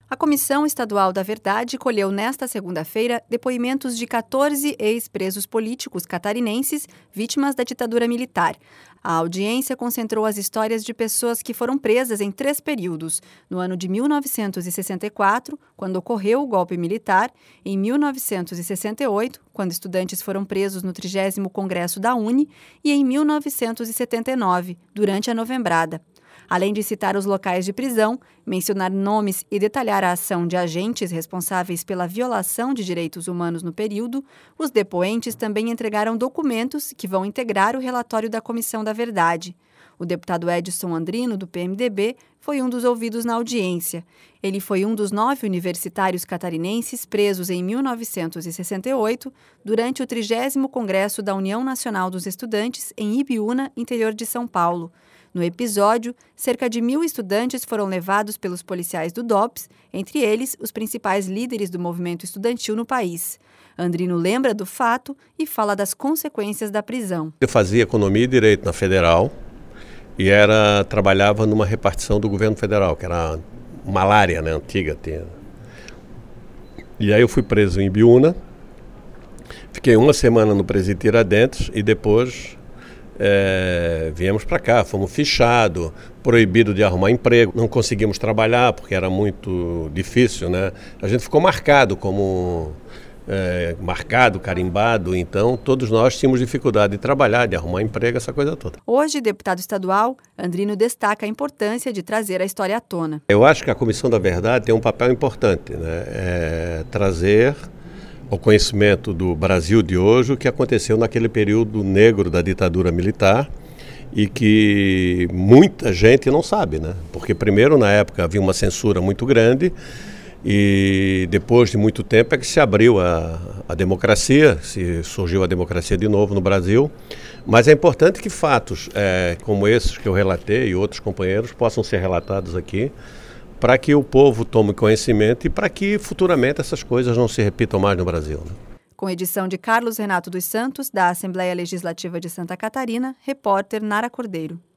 A Comissão Estadual da Verdade colheu nesta segunda-feira depoimentos de 14 ex-presos políticos catarinenses vítimas da ditadura militar. A audiência concentrou as histórias de pessoas que foram presas em 3 períodos: no ano de 1964, quando ocorreu o golpe militar, em 1968, quando estudantes foram presos no 30º Congresso da UNE, e em 1979, durante a Novembrada. Além de citar os locais de prisão, mencionar nomes e detalhar a ação de agentes responsáveis pela violação de direitos humanos no período, os depoentes também entregaram documentos que vão integrar o relatório da Comissão da Verdade. O deputado Edson Andrino, do PMDB, foi um dos ouvidos na audiência. Ele foi um dos 9 universitários catarinenses presos em 1968, durante o 30º Congresso da União Nacional dos Estudantes, em Ibiúna, interior de São Paulo. No episódio, cerca de 1.000 estudantes foram levados pelos policiais do DOPS, entre eles os principais líderes do movimento estudantil no país. Andrino lembra do fato e fala das consequências da prisão. Eu fazia economia e direito na Federal e trabalhava numa repartição do governo federal, que era malária, né, antiga. E aí eu fui preso em Ibiúna, fiquei 1 semana no presídio Tiradentes e depois viemos para cá, fomos fichados, proibido de arrumar emprego, não conseguimos trabalhar porque era muito difícil, né? A gente ficou marcado carimbado, então todos nós tínhamos dificuldade de trabalhar, de arrumar emprego, essa coisa toda. Hoje, deputado estadual, Andrino destaca a importância de trazer a história à tona. Eu acho que a Comissão da Verdade tem um papel importante, né? Trazer ao conhecimento do Brasil de hoje o que aconteceu naquele período negro da ditadura militar e que muita gente não sabe, né? Porque primeiro na época havia uma censura muito grande e depois de muito tempo é que se abriu a democracia, surgiu a democracia de novo no Brasil, mas é importante que fatos como esses que eu relatei e outros companheiros possam ser relatados aqui, para que o povo tome conhecimento e para que futuramente essas coisas não se repitam mais no Brasil, né? Com edição de Carlos Renato dos Santos, da Assembleia Legislativa de Santa Catarina, repórter Nara Cordeiro.